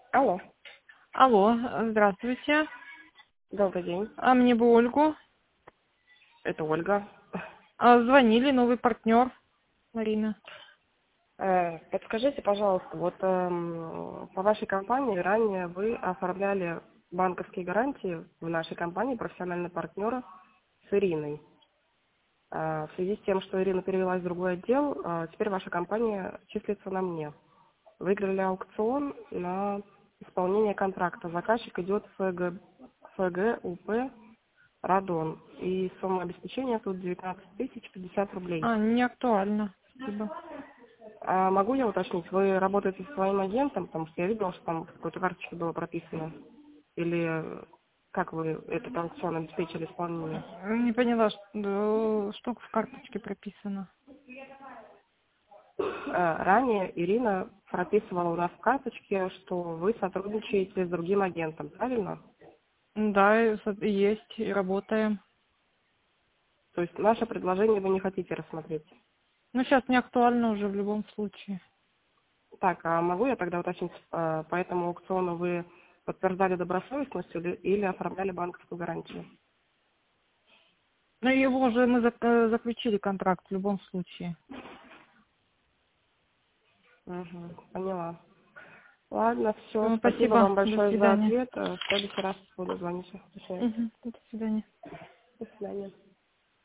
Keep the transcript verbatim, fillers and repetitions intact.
Алло, Алло, здравствуйте. добрый день. А мне бы Ольгу. Это Ольга. А, звонили, новый партнер, Марина. Э, Подскажите, пожалуйста, вот эм, по вашей компании ранее вы оформляли банковские гарантии в нашей компании профессиональный партнер с Ириной. Э, В связи с тем, что Ирина перевелась в другой отдел, э, теперь ваша компания числится на мне. Выиграли аукцион на исполнение контракта. Заказчик идет ФГ, ФГ УП Радон. И сумма обеспечения тут девятнадцать тысяч пятьдесят рублей. А, не актуально. Спасибо. А могу я уточнить, вы работаете со своим агентом, потому что я видела, что там в какой-то карточке было прописано? Или как вы этот аукцион обеспечили исполнение? Не поняла, что, что в карточке прописано. А, Ранее Ирина прописывала у нас в карточке, что вы сотрудничаете с другим агентом, правильно? Да, и со- есть, и работаем. То есть наше предложение вы не хотите рассмотреть. Ну, сейчас не актуально уже в любом случае. Так, а могу я тогда уточнить, а, по этому аукциону вы подтверждали добросовестность или, или оформляли банковскую гарантию? Ну, его уже мы зак- э, заключили контракт в любом случае. Угу, поняла. Ладно, все. Ну, Спасибо спасибо, вам до большое за свидания. ответ. Э, В следующий раз буду звонить. До свидания. Мгм, до свидания. До свидания.